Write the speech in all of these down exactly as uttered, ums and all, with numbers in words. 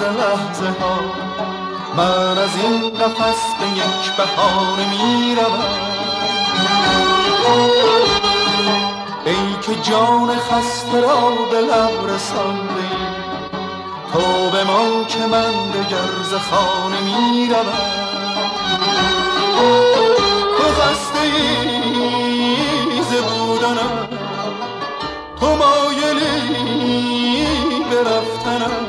لحظه ها، من از این قفس به یک بهانه می روم. ای که جان خسته را به لب رسانده، تو بمان که من دگر ز خانه می روم. تو خسته ای ز بودنم، تو مایلی به رفتنم.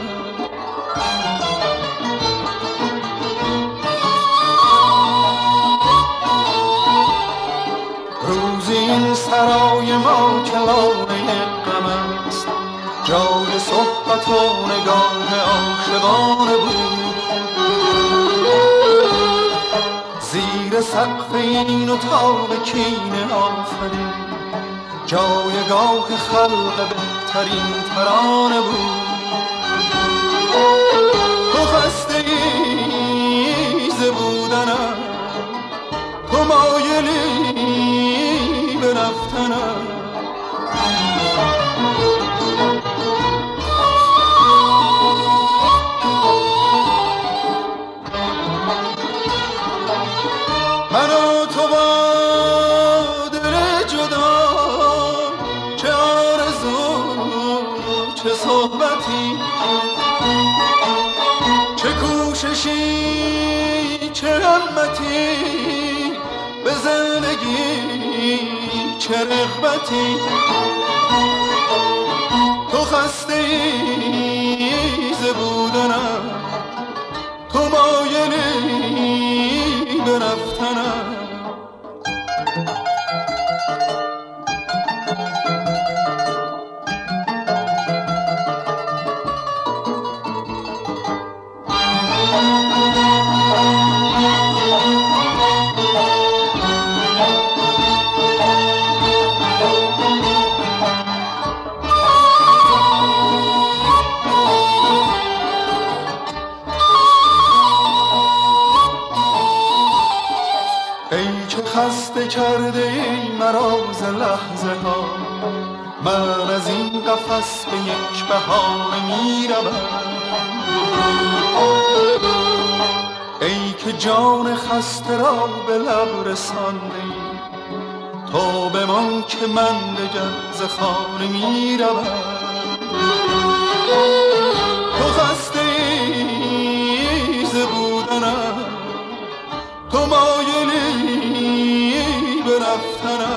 روزی این سرای ما کلانه غم است، جای صحبت و نگاه عاشقانه بود. زیر سقف این اتاق کینه آفرین، جایگاه خلق بهترین ترانه بود. تو خسته ای ز بودنم، تو مایلی به رفتنم. من و تو با دل جدا، چه آرزو چه صحبتی، چه کوششی چه همتی، به زندگی چه رغبتی. تو خسته ای ز بودنم، تو مایلی به رفتنم. خسته کرده ای مرا ز لحظه ها، من از این قفس به یک بهانه می روم. ای که جان خسته را به لب رسانده، تو بمان که من دگر ز خانه می روم. تو خسته ای ز بودنم، تو مایلی به رفتنم.